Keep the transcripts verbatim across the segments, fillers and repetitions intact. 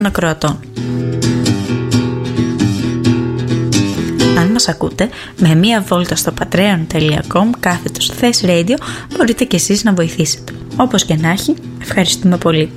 ακροατών. Αν μας ακούτε, με μία βόλτα στο patreon τελεία com κάθετος Thess Radio μπορείτε και εσείς να βοηθήσετε. Όπως και να έχει, ευχαριστούμε πολύ.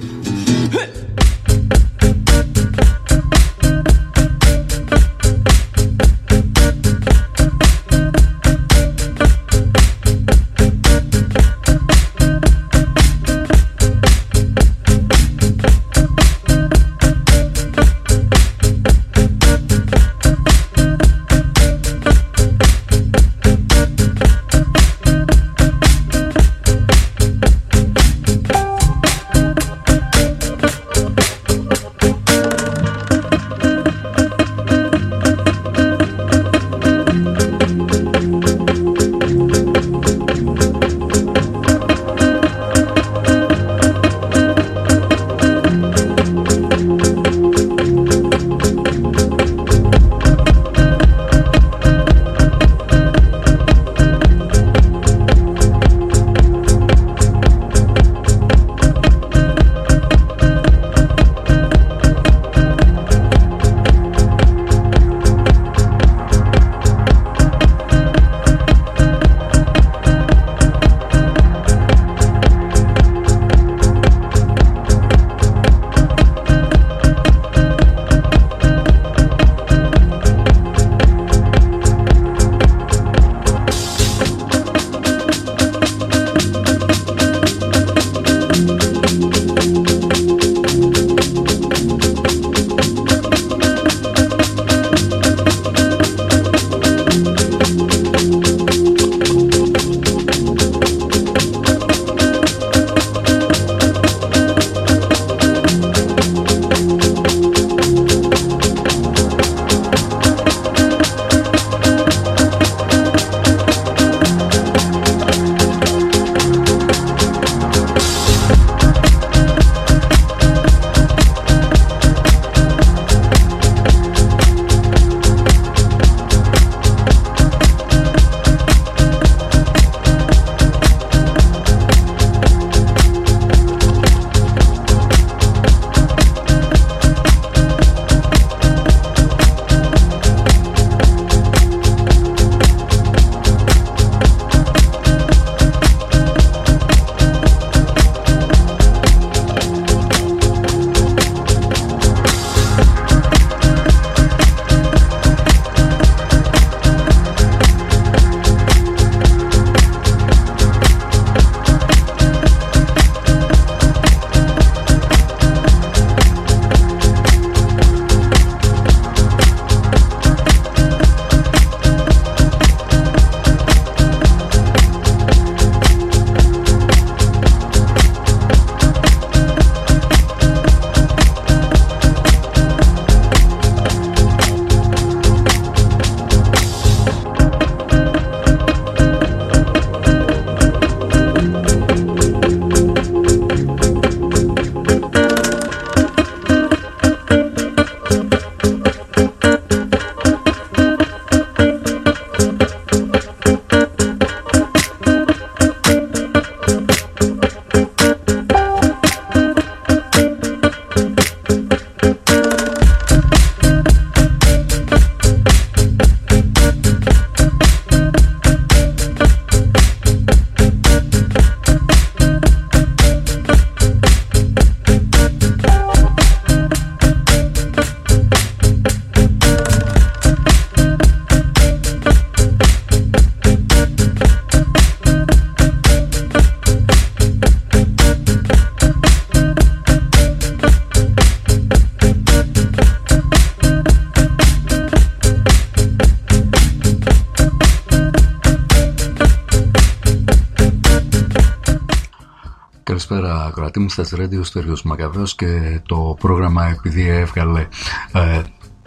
Καλησπέρα ακροατή μου, Thess Radio, στο Στέλιος Μακαβαίος, και το πρόγραμμα, επειδή έβγαλε ε,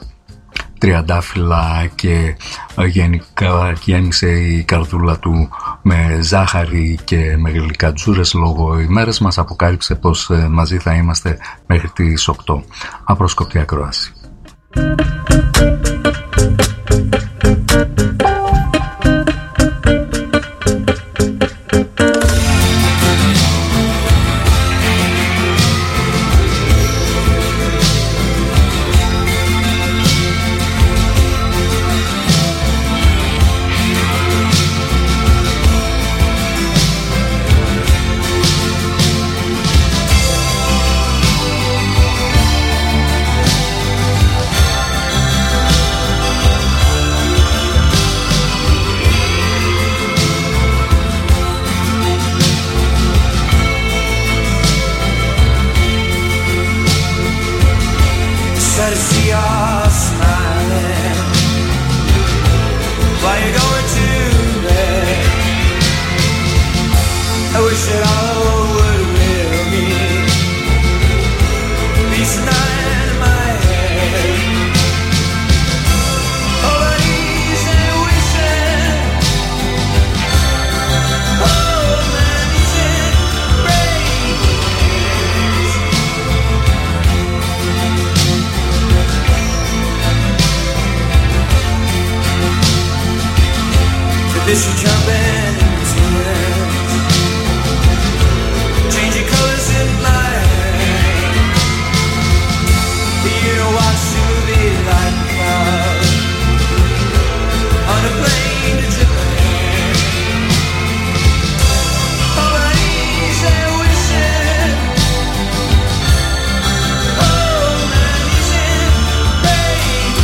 τριαντάφυλλα και ε, γενικά γέννησε η καρδούλα του με ζάχαρη και με γλυκατζούρες λόγω ημέρες, μας αποκάλυψε πως ε, μαζί θα είμαστε μέχρι τις οκτώ. Απρόσκοπτη ακρόαση. are smiling while you're going to bed. I wish that all would really be tonight in my head. All I need is a wishing. Oh man, it's in rains. So this should jump in tears. Changing colors in my head. You know watch the movie like clouds on a plane to Japan. All I need is a wishing. Oh man, it's in rains.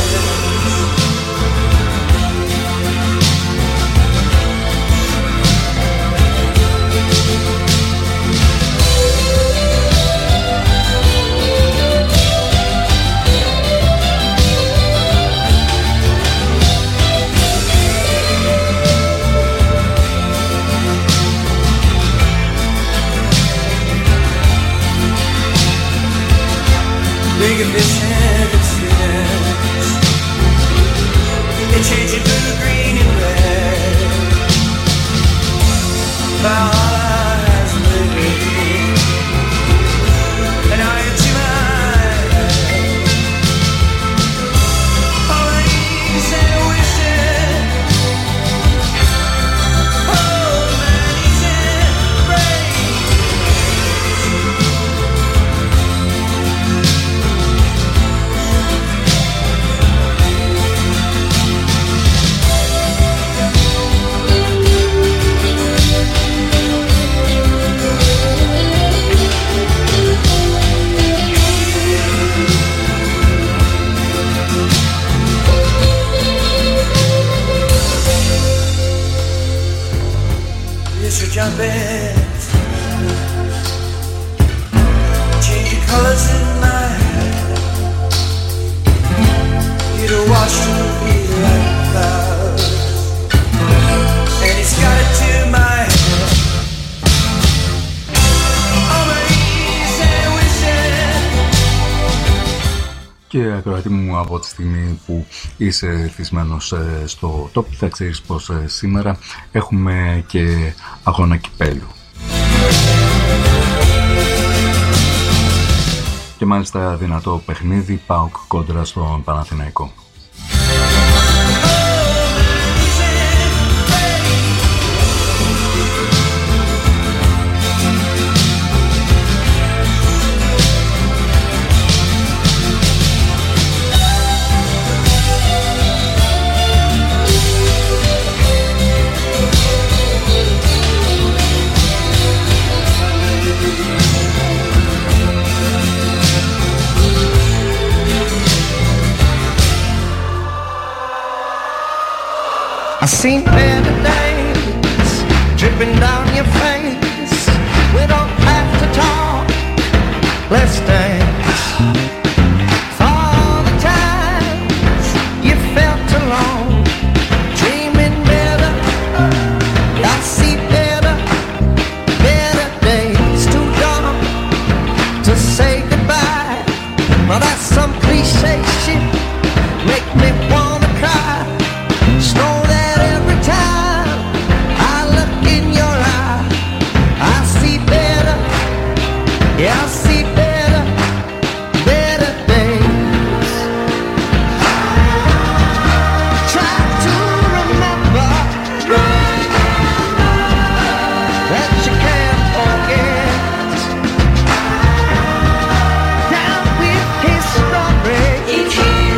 Big ambition experience. They change it blue, green, and red. My heart has lived, and I am to my head. All I need is a wishing. Oh man, he's in rain. Yes, you're jumping. Changing colors in my head. You don't watch the movie like clouds, and it's got it to my head. All my knees and wishing. Και ακροατή μου, από τη στιγμή που είσαι εθισμένος στο top, θα ξέρεις πως σήμερα έχουμε και αγώνα κυπέλλου. Και μάλιστα δυνατό παιχνίδι, ΠΑΟΚ κόντρα στον Παναθηναϊκό. I've seen better days dripping down your face. We don't have to talk, let's dance. For the times you felt alone, dreaming better, I see better, better days. Too dark to say goodbye. Well, that's some cliche shit, make me wanna cry. Snow that every time I look in your eye, I see better, yeah, I see better, better days. Try to remember that you can't forget. Down with history, it's here.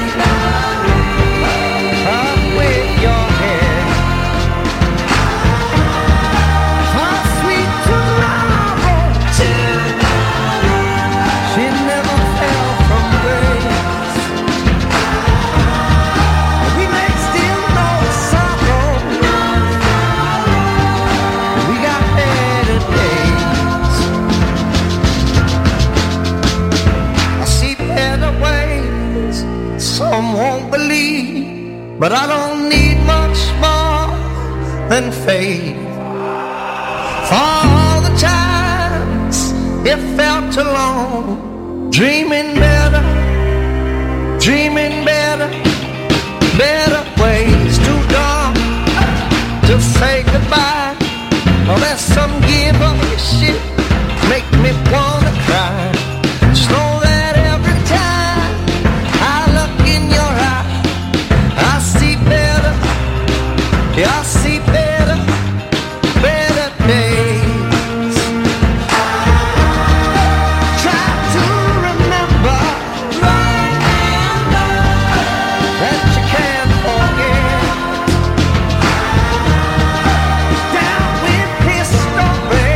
but I don't need much more than faith. For all the times it felt alone, dreaming better, dreaming better, better ways. Too dark to say goodbye. Oh, there's some give up shit make me wanna cry. Just know that every time I look in your eye, I see better, yeah, I see better, better days. Try to remember that you can't forget. Down with history,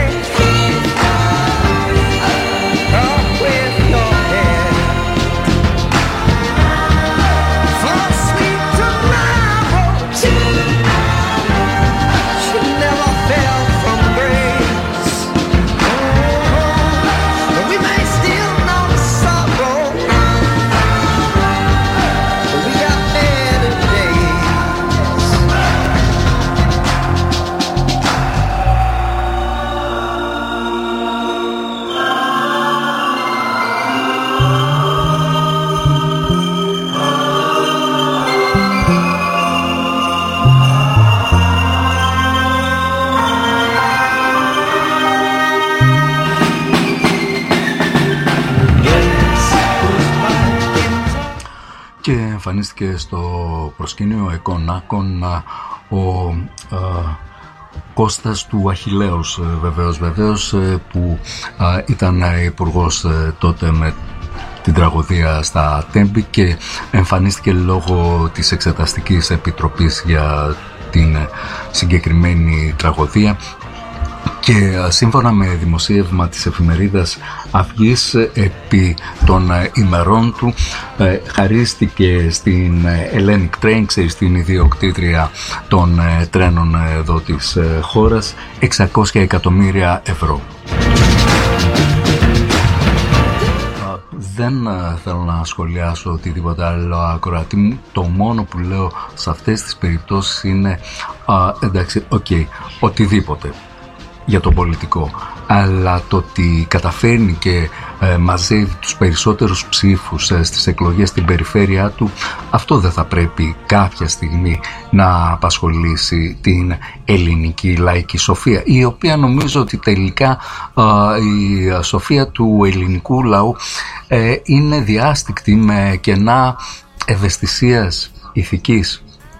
up with your head. For sweet tomorrow, she never fell from grace. Oh, we may still know sorrow, but we got better days. Και εμφανίστηκε στο προσκήνιο Εκονάκων ο α, Κώστας του Αχιλλέους, βεβαίως, βεβαίως, που α, ήταν υπουργός τότε με την τραγωδία στα Τέμπη και εμφανίστηκε λόγω της Εξεταστικής Επιτροπής για την συγκεκριμένη τραγωδία. Και σύμφωνα με δημοσίευμα της εφημερίδας Αυγής, επί των ημερών του χαρίστηκε στην Hellenic Train, στην ιδιοκτήτρια των τρένων εδώ της χώρας, εξακόσια εκατομμύρια ευρώ. Δεν θέλω να σχολιάσω οτιδήποτε άλλο, ακροατή μου. Το μόνο που λέω σε αυτές τις περιπτώσεις είναι α, εντάξει, οκ, okay, οτιδήποτε για τον πολιτικό, αλλά το ότι καταφέρνει και ε, μαζεύει τους περισσότερους ψήφους ε, στις εκλογές στην περιφέρειά του, αυτό δεν θα πρέπει κάποια στιγμή να απασχολήσει την ελληνική λαϊκή σοφία, η οποία νομίζω ότι τελικά ε, η σοφία του ελληνικού λαού ε, είναι διάστηκτη με κενά ευαισθησίας ηθικής.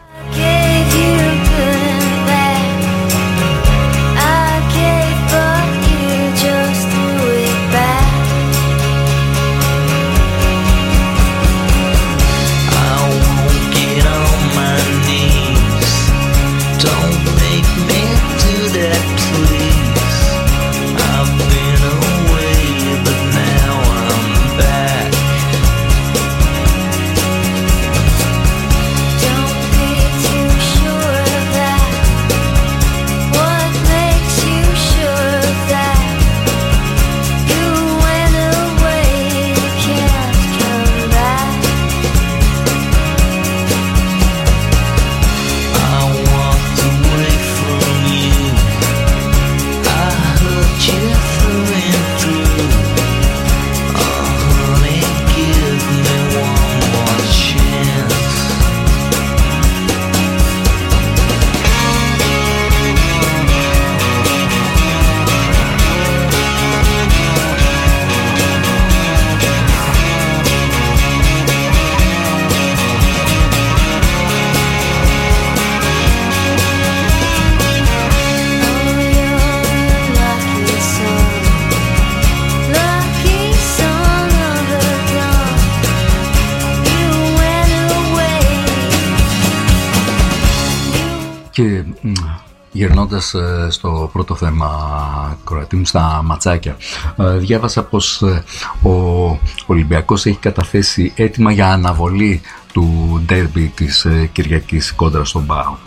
Και γυρνώντας στο πρώτο θέμα, κορατή μου, στα ματσάκια, διάβασα πως ο Ολυμπιακός έχει καταθέσει έτοιμα για αναβολή του ντέρμπι της Κυριακής κόντρα στον ΠΑΟΚ.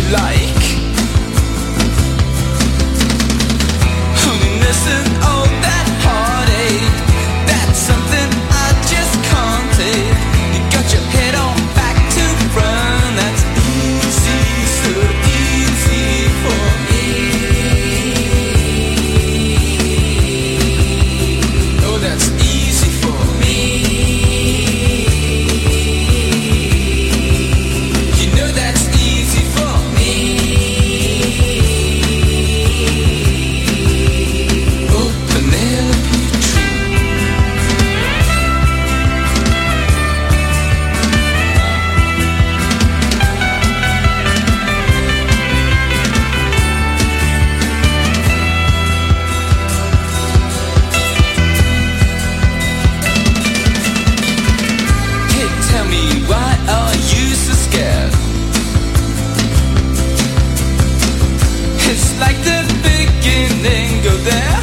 like. Loneliness and all that heartache, that's something I just can't take. You got your head on back to front, that's easy, so easy for me. Oh, that's easy for me. You know that's easy for me. Oh, Penelope Tree. Hey, tell me, why are you so scared? It's like the beginning, go there.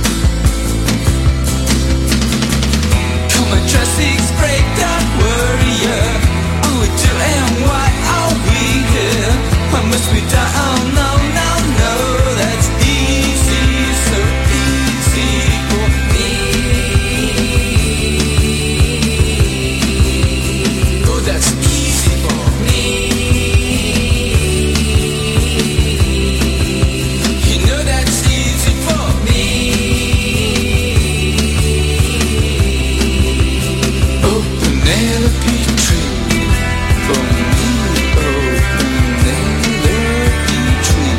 Come on, Tracy's break, don't worry, yeah. All we do and why are we here? Why must we die? Oh no, no, no, that's easy, so easy for me. Oh, that's easy for me. You know that's easy for me. Oh, Penelope Tree. For me, oh, Penelope Tree.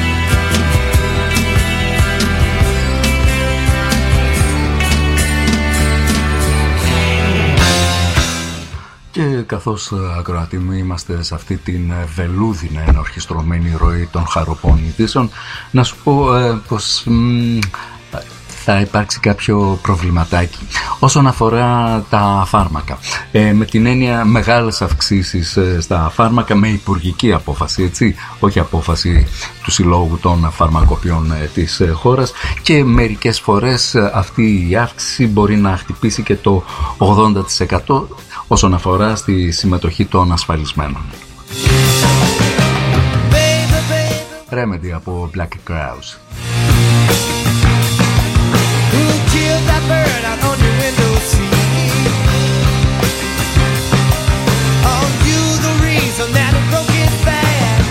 Και καθώς ακροατοί μου είμαστε σε αυτή την βελούδινα ενορχιστρωμένη ροή των χαροπών ειδήσεων, να σου πω ε, πως μ, θα υπάρξει κάποιο προβληματάκι όσον αφορά τα φάρμακα. Ε, με την έννοια μεγάλες αυξήσεις ε, στα φάρμακα με υπουργική απόφαση, έτσι, όχι απόφαση του Συλλόγου των Φαρμακοποιών ε, της ε, χώρας, και μερικές φορές ε, αυτή η αύξηση μπορεί να χτυπήσει και το ογδόντα τοις εκατό όσον αφορά στη συμμετοχή των ασφαλισμένων. Remedy από Black Crowes. Who killed that bird out on your window seat? Are you the reason that it broke its back?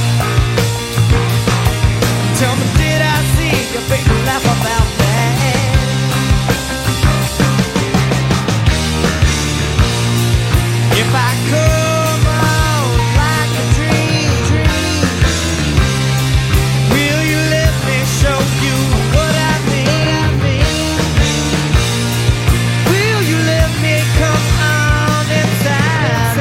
Tell me, did I see your baby laugh about that? If I come on like a dream, will you let me show you what I mean? Will you let me come on inside?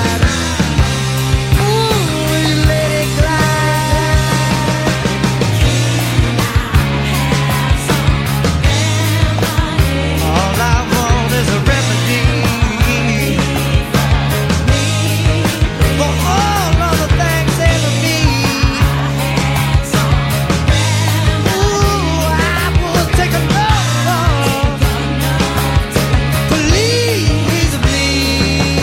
Ooh, will you let it glide? All I want is a remedy for all of the things in me. Ooh, I will take a love, please, please.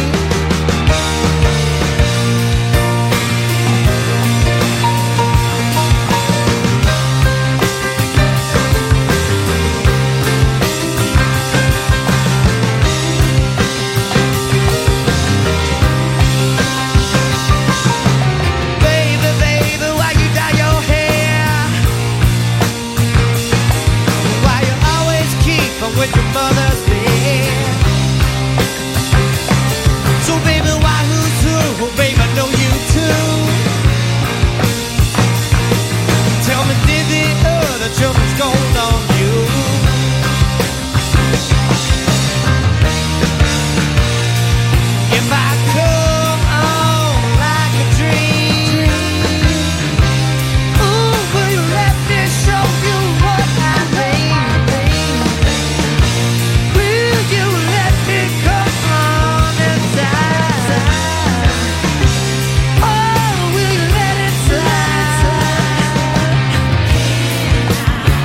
Baby, baby, why you dye your hair? Why you always keep on with your mother's bed? So baby, why who's who? Well, baby, I know you too. Tell me, did the other children scold on you? If I come on like a dream, ooh, will you let me show you what I mean? Will you let me come on inside? Oh, will you let it slide?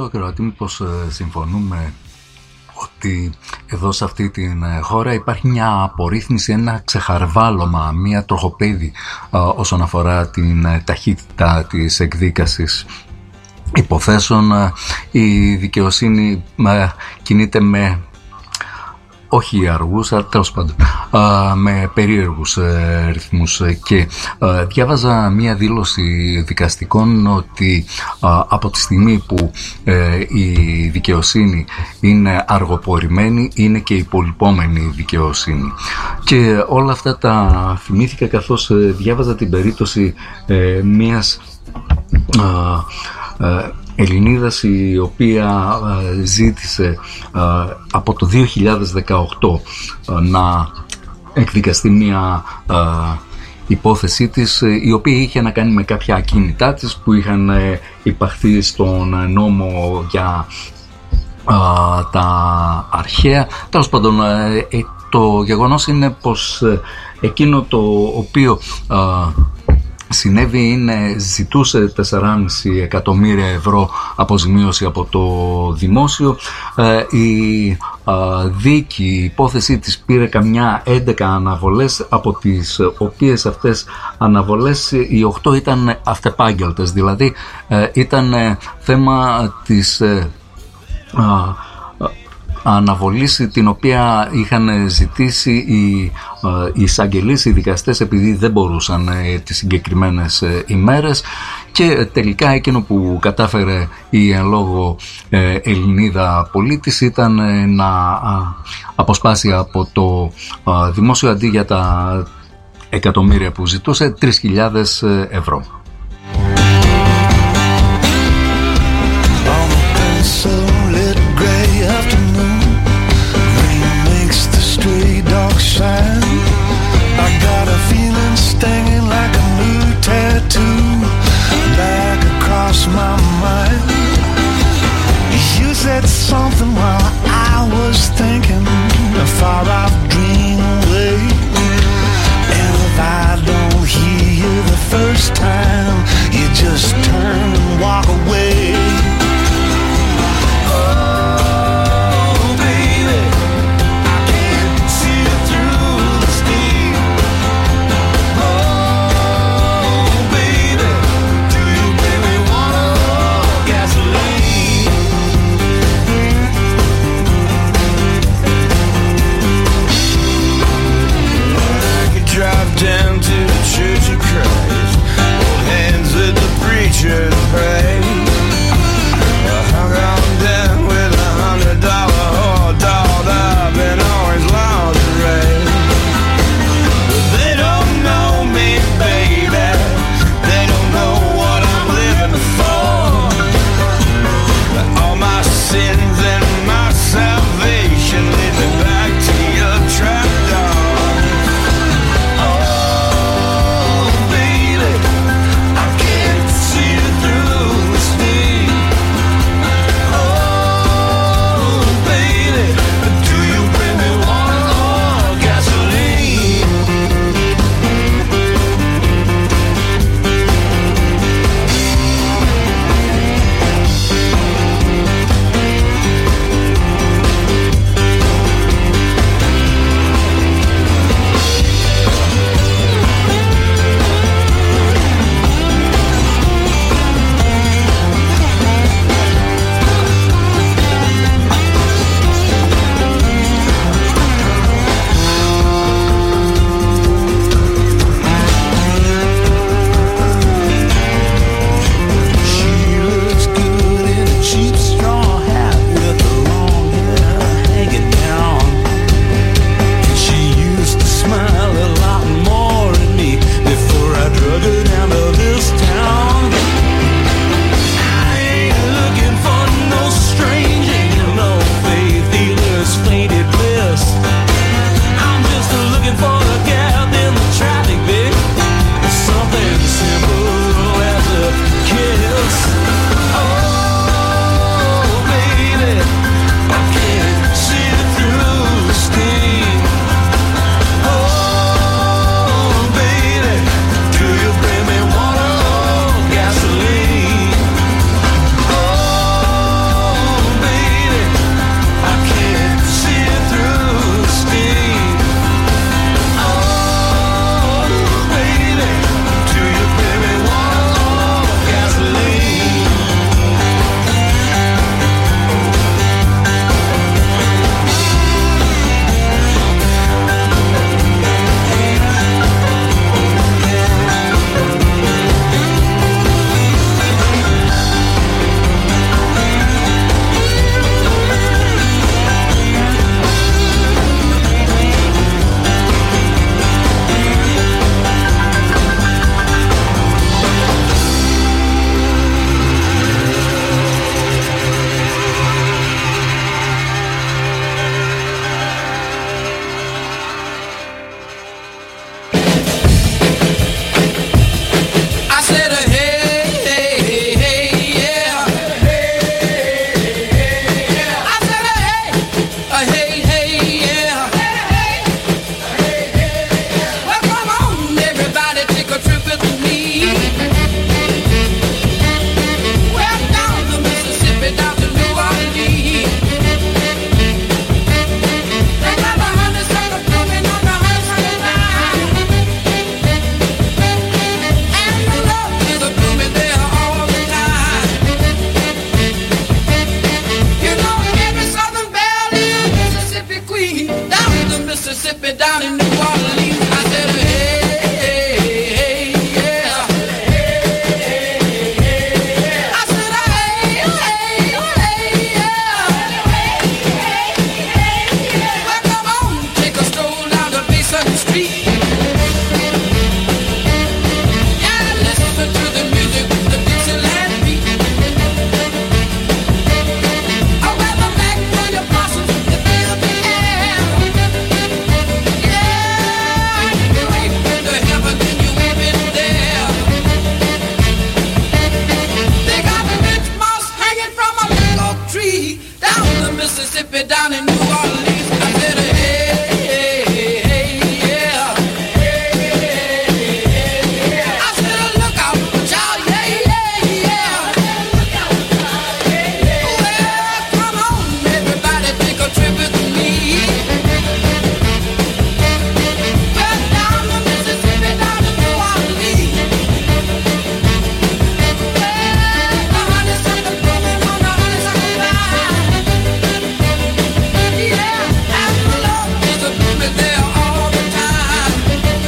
Νομίζω, Κροατή, πως συμφωνούμε ότι εδώ σε αυτή την χώρα υπάρχει μια απορρίθμιση, ένα ξεχαρβάλωμα, μια τροχοπέδη όσον αφορά την ταχύτητα της εκδίκασης υποθέσεων. Η δικαιοσύνη κινείται με, όχι αργούς, αλλά τέλος πάντων με περίεργους ρυθμούς, και διάβαζα μία δήλωση δικαστικών ότι από τη στιγμή που η δικαιοσύνη είναι αργοπορημένη, είναι και υπολοιπόμενη δικαιοσύνη. Και όλα αυτά τα θυμήθηκα καθώς διάβαζα την περίπτωση μίας Ελληνίδας, η οποία ζήτησε από το δύο χιλιάδες δεκαοκτώ να εκδικαστεί μια υπόθεσή της, η οποία είχε να κάνει με κάποια ακίνητά της που είχαν υπαχθεί στον νόμο για τα αρχαία. Τέλος πάντων, το γεγονός είναι πως εκείνο το οποίο συνέβη είναι, ζητούσε τέσσερα κόμμα πέντε εκατομμύρια ευρώ αποζημίωση από το δημόσιο. Η δίκη, η υπόθεσή της πήρε καμιά έντεκα αναβολές, από τις οποίες αυτές αναβολές οι οκτώ ήταν αυτεπάγγελτες, δηλαδή ήταν θέμα της αναβολής την οποία είχαν ζητήσει οι, οι εισαγγελείς, οι δικαστές, επειδή δεν μπορούσαν τις συγκεκριμένες ημέρες, και τελικά εκείνο που κατάφερε η εν λόγω Ελληνίδα πολίτης ήταν να αποσπάσει από το δημόσιο, αντί για τα εκατομμύρια που ζητούσε, τρεις χιλιάδες ευρώ. I got a feeling stinging like a new tattoo back across my mind. You said something while I was thinking, a far off dream away. And if I don't hear you the first time, Mississippi down in New Orleans. I said, hey, hey, hey, yeah. I said, hey, hey, hey, yeah. Well, come on, take a stroll down the Basin Street. Yeah, listen to the music, the Dixieland beat. Oh, well, the magnolia blossoms, they fill the air. Yeah, you ain't been to heaven and you ain't been there. They got rich moss hanging from a big oak tree down the Mississippi, down in New Orleans. I said, hey, hey, hey, yeah. I said, look out, child, yeah, yeah, yeah. Well, come on, everybody, take a trip with me. Well, down the Mississippi, down to New Orleans. Well, the honeysuckle blooming on the honeysuckle vine. Yeah, and the love is a blooming there all the time.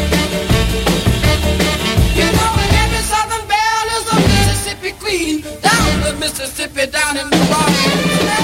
You know, every Southern belle is a Mississippi queen. Down the Mississippi, down in New Orleans.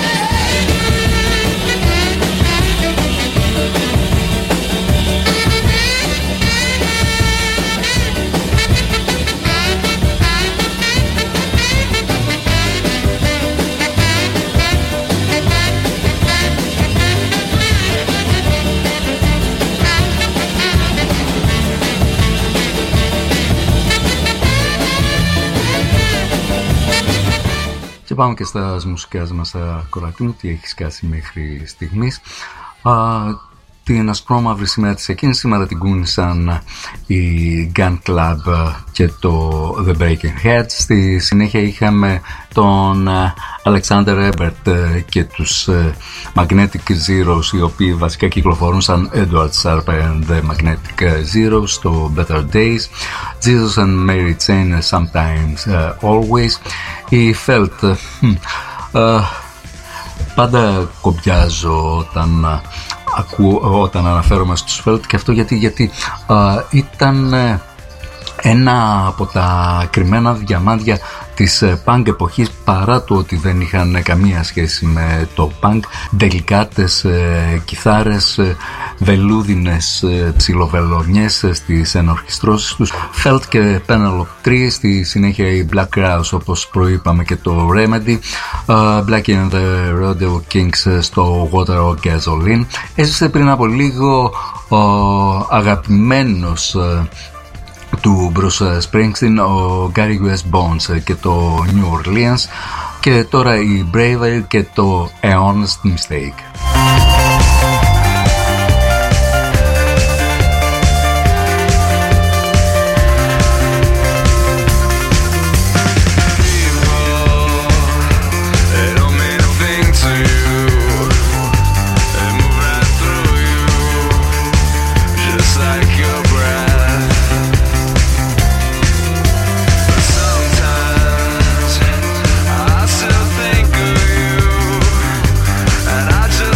Και πάμε και στα μουσικά μας ακροατή, τι έχει σκάσει μέχρι στιγμής. Α, την ασπρόμαυρη σήμερα της εκείνης, σήμερα την κούνησαν η Gun Club και το The Breaking Heads. Στη συνέχεια είχαμε τον Alexander Ebert και τους Magnetic Zeros, οι οποίοι βασικά κυκλοφορούν σαν Edward Sharpe and the Magnetic Zeros στο Better Days. Jesus and Mary Chain, Sometimes uh, Always. Η Felt, uh, uh, πάντα κομπιάζω όταν, uh, ακούω, όταν αναφέρομαι στους Felt, και αυτό γιατί, γιατί uh, ήταν uh, ένα από τα κρυμμένα διαμάντια της punk εποχής, παρά το ότι δεν είχαν καμία σχέση με το punk. Ντελικάτες ε, κιθάρες, ε, βελούδινες ε, ψιλοβελονιές ε, στις ενορχιστρώσεις τους. Felt και Penelope Tree, στη συνέχεια η Black Crowes, όπως προείπαμε, και το Remedy. uh, Black and the Rodeo Kings στο Water or Gasoline. Έζησε πριν από λίγο ο αγαπημένος ε, του Bruce Springsteen, ο Gary West Bones και το New Orleans, και τώρα η Bravery και το A Honest Mistake. I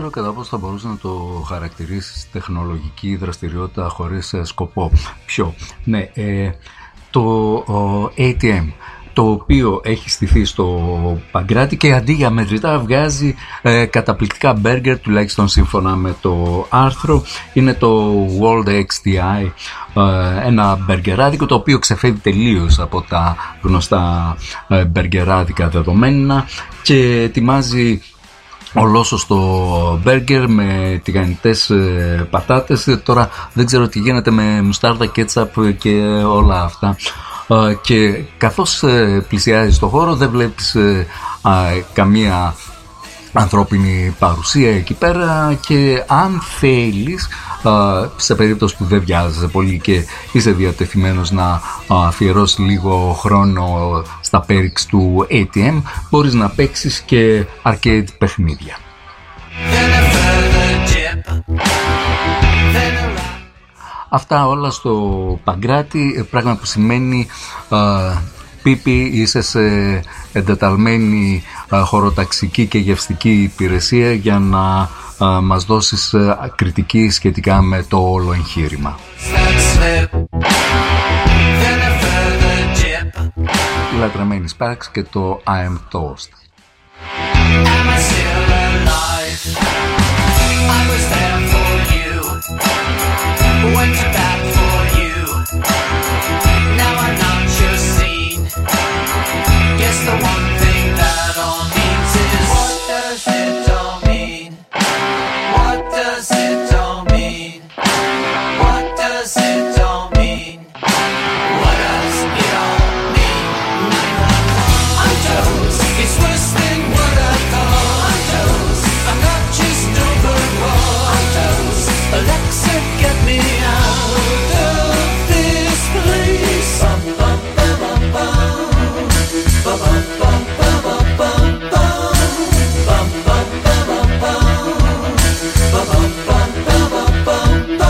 ξέρω κατά πώς θα μπορούσε να το χαρακτηρίσει τεχνολογική δραστηριότητα χωρίς σκοπό. Ποιο? Ναι, ε, το ο, έι τι εμ, το οποίο έχει στηθεί στο Παγκράτη και αντί για μετρητά βγάζει ε, καταπληκτικά μπέργκερ, τουλάχιστον σύμφωνα με το άρθρο. Είναι το World εξ τι άι, ε, ένα μπεργκεράδικο το οποίο ξεφεύγει τελείως από τα γνωστά ε, μπεργκεράδικα δεδομένα και ετοιμάζει ολόσωστο μπέργκερ με τηγανιτές ε, πατάτες. Τώρα δεν ξέρω τι γίνεται με μουστάρδα, κέτσαπ και όλα αυτά. Και καθώς πλησιάζεις στο χώρο δεν βλέπεις καμία ανθρώπινη παρουσία εκεί πέρα και αν θέλεις, σε περίπτωση που δεν βιάζεσαι πολύ και είσαι διατεθειμένος να αφιερώσεις λίγο χρόνο στα πέριξ του έι τι εμ, μπορείς να παίξεις και arcade παιχνίδια. Αυτά όλα στο Παγκράτη, πράγμα που σημαίνει uh, Πίπη, είσαι σε εντεταλμένη uh, χωροταξική και γευστική υπηρεσία για να uh, μας δώσεις uh, κριτική σχετικά με το όλο εγχείρημα. Η λατρεμένη Sparks και το I am Toast. Went to bat for you. Now I'm not your scene. Guess the one thing that all means is, what does it all mean? What does it all mean? What does it all mean? What does it all mean? I'm toast. It's worse than what I thought. I'm toast. I'm not just overall. I'm toast. Alexa, get me out of this place. Bum, bum, bum, bum, bum, bum, bum, bum, bum, bum, bum, bum, bum, bum, bum, bum, bum, bum, bum,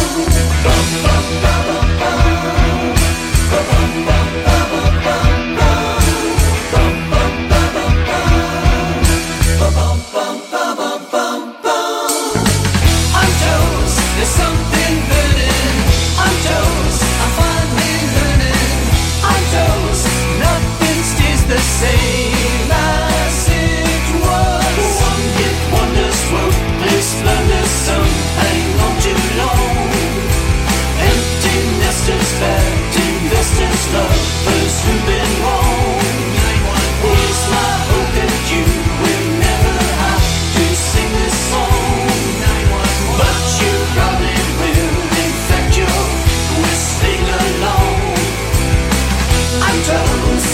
I'm toast. There's something burning. I'm toast. I'm finally learning. I'm toast. Nothing stays the same as it was. One hit wonder swoop. This splendor sun hang on too long. Empty nesters, bad investors, lovers who've been wrong. Here's my hope that you will never have to sing this song. But you probably will. In fact, you're whistling along. I'm toast.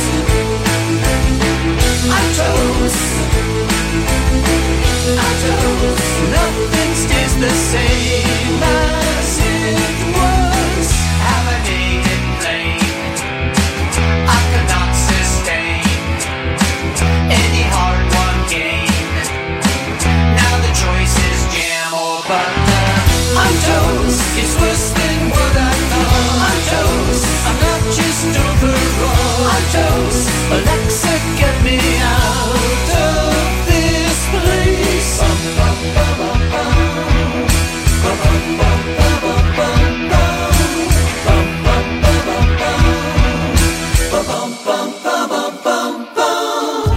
I'm toast. I'm toast. Nothing stays the same as it was. Have a day in vain. I cannot sustain any hard-won gain. Now the choice is jam or butter. I'm toast. It's worse than what I thought. I'm toast. I'm not just overall. I'm toast. Alexa, get me out of this place. Bum, bum, bum, bum, bum. Bum, bum, bum, bum, bum, bum, bum. Bum, bum, bum, bum, bum. Bum, bum, bum, bum, bum, bum,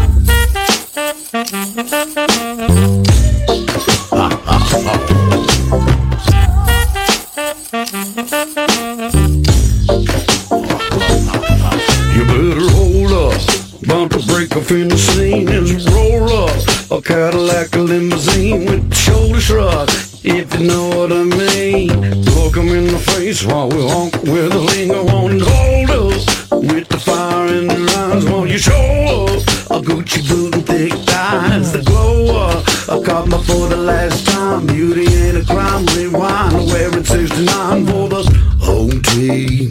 You better hold up, about to break off in the scene as we roll up a Cadillac, a limousine with the shoulder shrug, if you know what I mean. Look 'em in the face while we walk with a linger on and hold up with the fire in their eyes while you show up a Gucci boot and thick thighs, the glow up. I caught my for the last time. Beauty ain't a crime, rewind. Wearing sixty-nine for the whole team.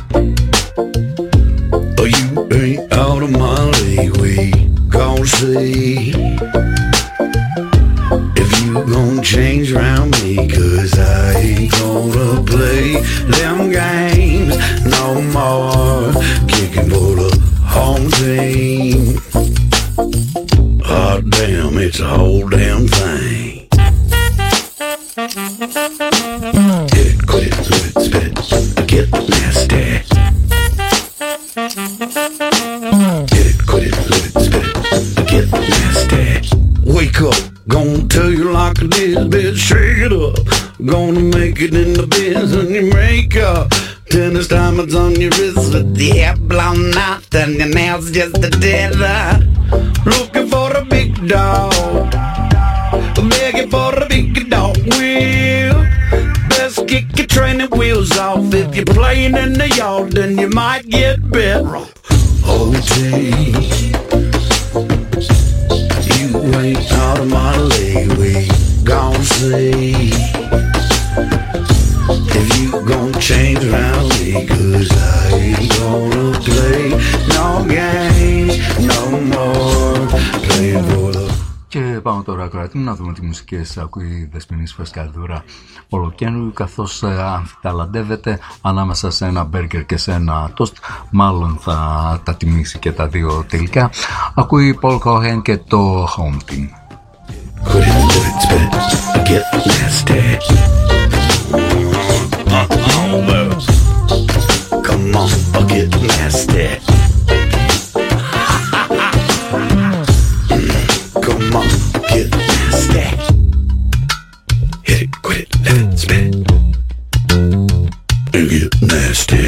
Oh, you ain't out of my league. We gon' see if you gon' change around me, 'cause I ain't gonna play them games no more. Kicking for the home team. Oh damn, it's a whole damn thing. gonna make it in the biz and your makeup. Tennis diamonds on your wrist with the hair blown out and your nails just a tether. Looking for a big dog, begging for a big dog wheel. Best kick your training wheels off. If you're playing in the yard, then you might get bit. O T, you ain't out of my league. We gon' see if you gon' change around me, 'cause I ain't gonna play no games no more. Playing for the. Και πάμε τώρα, ακροατή μου, να δούμε τι μουσικές ακούει η Δεσποινής Φρεσκαρδούρα ολοκένου, καθώς ε, αμφιταλαντεύεται ανάμεσα σε ένα μπέργκερ και σε ένα τόστ. Μάλλον θα τα τιμήσει και τα δύο τελικά. Ακούει Paul Cohen και το Home Team. Come on, I'll get nasty. Come on, get nasty. Hit it, quit it, let it spin. And get nasty.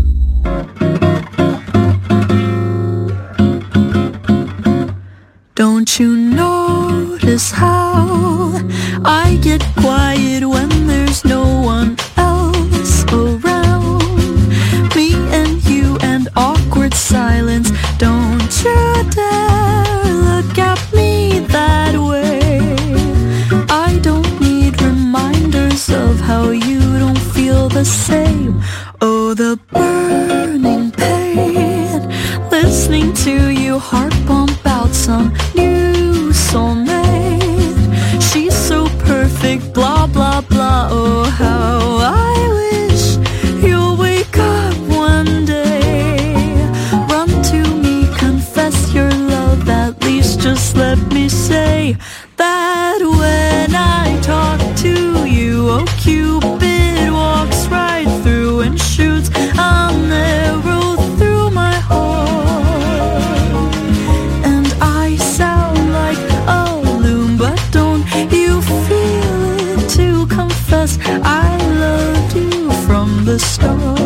Don't you notice how I get quiet when there's no one else around? Me and you and awkward silence. Don't you dare look at me that way. I don't need reminders of how you don't feel the same. Oh, the burning pain, listening to you heart pump out some new soulmate. She's so perfect, blah blah blah. Oh, how I wish you'll wake up one day, run to me, confess your love. At least just let me say that when I talk to you, oh Cupid walks right through and shoots an arrow through my heart. And I sound like a loon, but don't you feel it to confess I loved you from the start.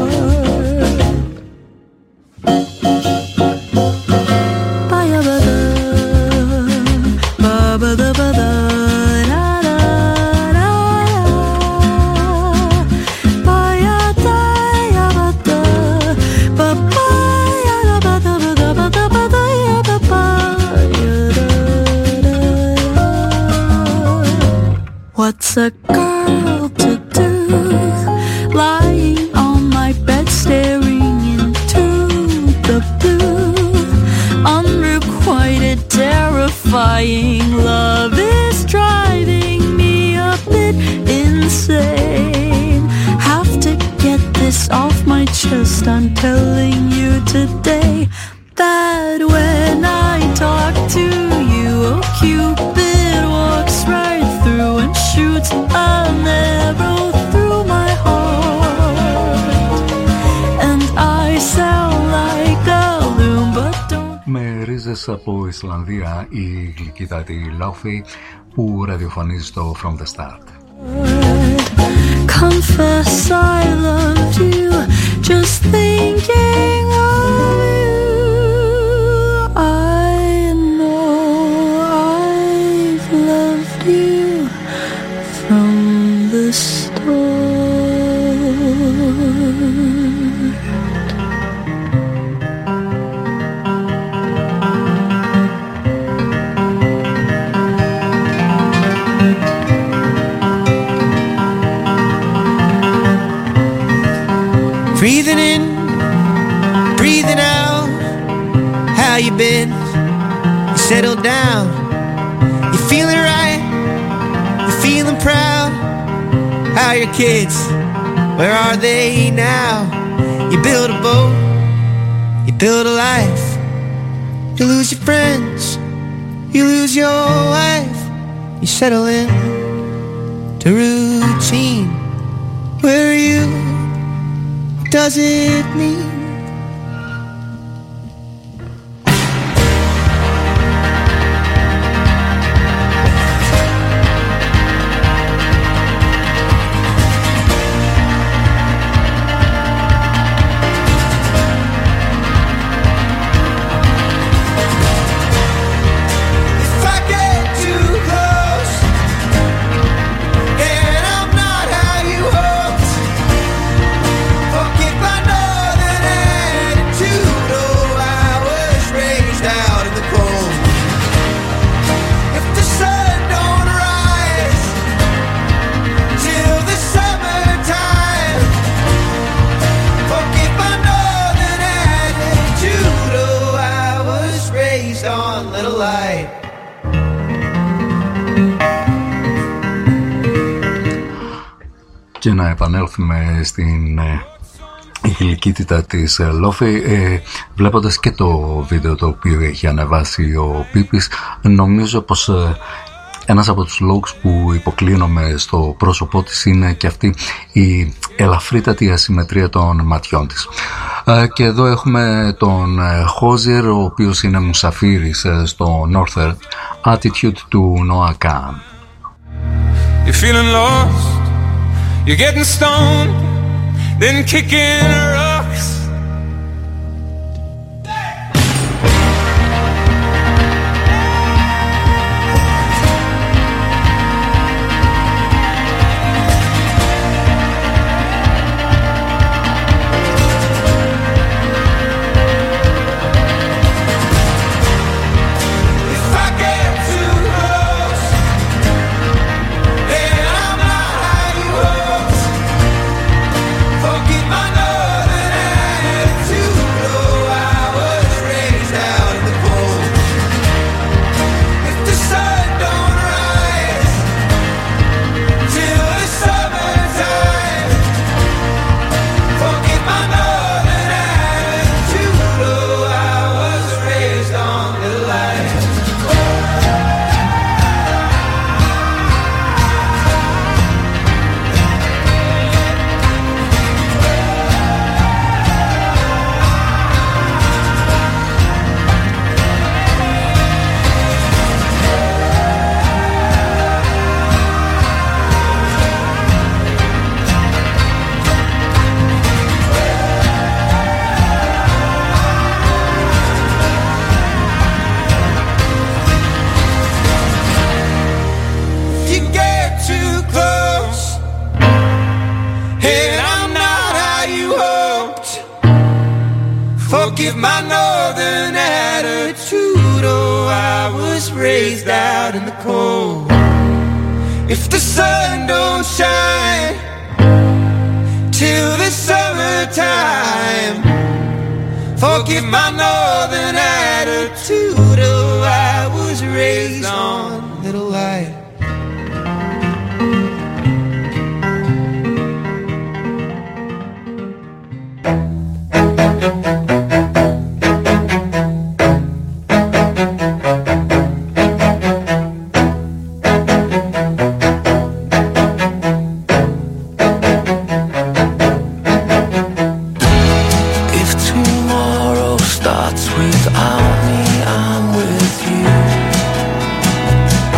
What's a girl to do, lying on my bed staring into the blue? Unrequited, terrifying love is driving me a bit insane. Have to get this off my chest, I'm telling you today, that when I talk to you, oh Cupid walks right through and shoots an arrow through my heart. And I sound like a loon, but don't. Με ρίζες από Ισλανδία, η γλυκύτατη Laufey που ραδιοφωνίζει στο From the Start. Confess I loved you, just thinking of you. I know I've loved you from the start. Breathing in, breathing out. How you been? You settled down. You feeling right? You feeling proud? How are your kids? Where are they now? You build a boat, you build a life. You lose your friends, you lose your wife. You settle in to routine. Where are you? Does it mean? Και να επανέλθουμε στην ε, γλυκύτητα της Λόφη, ε, βλέποντας και το βίντεο το οποίο έχει ανεβάσει ο Πίπης. Νομίζω πως ε, ένας από τους λόγους που υποκλίνομαι στο πρόσωπό της είναι και αυτή η ελαφρύτατη ασυμμετρία των ματιών της. Ε, και εδώ έχουμε τον ε, Χόζιερ, ο οποίος είναι μουσαφίρης ε, στο Northern Attitude του Noah Kahan. You're feeling lost, you're getting stoned, then kicking rocks. Forgive my northern attitude. Oh, I was raised out in the cold. If the sun don't shine till the summertime, forgive my northern attitude. Oh, I was raised on little light. Without me, I'm with you.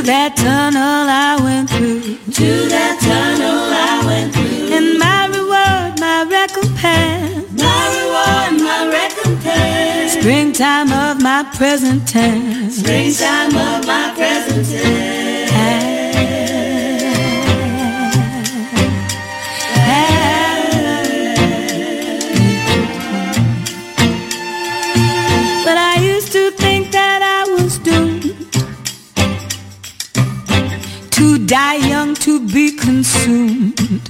that tunnel I went through, to that tunnel I went through, and my reward, my recompense, my reward, my recompense, springtime of my present tense, springtime of my present tense. But I used to think that I was doomed to die young, to be consumed.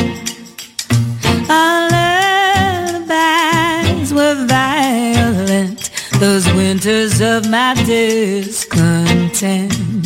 Our lullabies were violent, those winters of my discontent.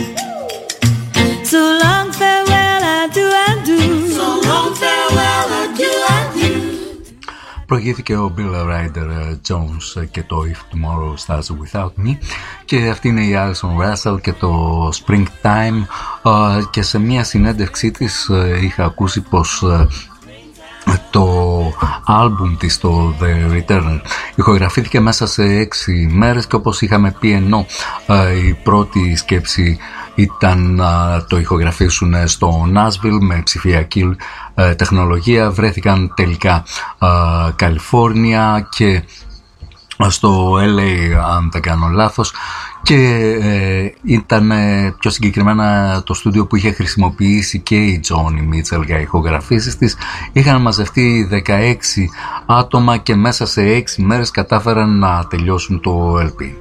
So long farewell, adieu, adieu. So long farewell, adieu, adieu. Προηγήθηκε ο Bill Ryder Jones και το If Tomorrow Starts Without Me, και αυτή είναι η Alison Russell και το Springtime, και σε μια συνέντευξή της είχα ακούσει πως το άλμπουμ της, το The Return, ηχογραφήθηκε μέσα σε έξι μέρες, και όπως είχαμε πει, ενώ η πρώτη σκέψη ήταν να το ηχογραφήσουν στο Nashville με ψηφιακή τεχνολογία, βρέθηκαν τελικά Καλιφόρνια και στο Ελ Έι, αν δεν κάνω λάθος, και ε, ήταν ε, πιο συγκεκριμένα το στούντιο που είχε χρησιμοποιήσει και η Joni Mitchell για ηχογραφήσεις της. Είχαν μαζευτεί δεκαέξι άτομα και μέσα σε έξι μέρες κατάφεραν να τελειώσουν το ελ πι.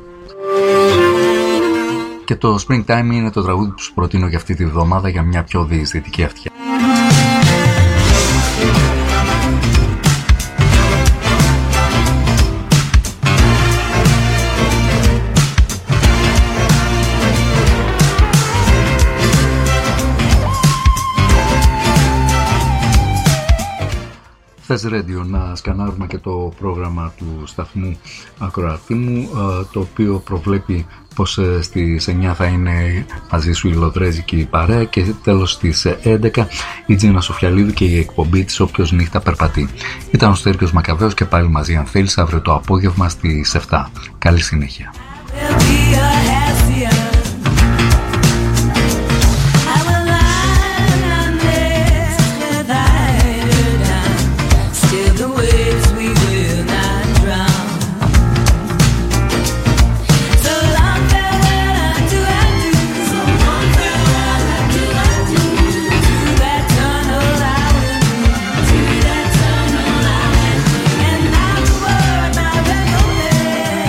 Και το Springtime είναι το τραγούδι που σου προτείνω για αυτή τη βδομάδα για μια πιο διαισθητική αυτιά. Θες Radio, να σκανάρουμε και το πρόγραμμα του σταθμού ακροατή μου, το οποίο προβλέπει πως στις εννιά θα είναι μαζί σου η Λοδρέζικη παρέα, και τέλος στις έντεκα η Τζίνα Σοφιαλίδου και η εκπομπή της Όποιος νύχτα περπατεί. Ήταν ο Στέριος Μακαβαίος και πάλι μαζί, αν θέλεις, αύριο το απόγευμα στις επτά. Καλή συνέχεια.